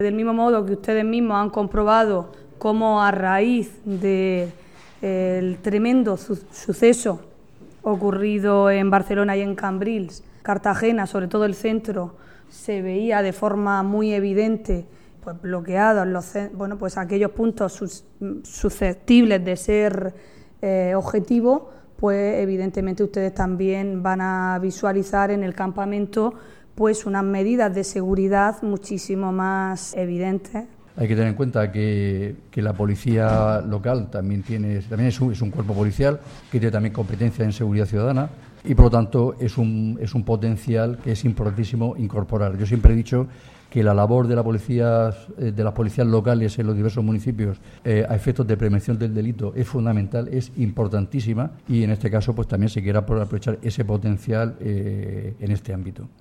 Del mismo modo que ustedes mismos han comprobado cómo a raíz del tremendo suceso ocurrido en Barcelona y en Cambrils, Cartagena, sobre todo el centro, se veía de forma muy evidente pues bloqueados pues aquellos puntos susceptibles de ser objetivos, pues evidentemente ustedes también van a visualizar en el campamento pues unas medidas de seguridad muchísimo más evidentes. Hay que tener en cuenta que la policía local también es un cuerpo policial que tiene también competencia en seguridad ciudadana y por lo tanto es un potencial que es importantísimo incorporar. Yo siempre he dicho que la labor de las policías locales en los diversos municipios a efectos de prevención del delito es fundamental, es importantísima y en este caso pues también se quiere aprovechar ese potencial en este ámbito.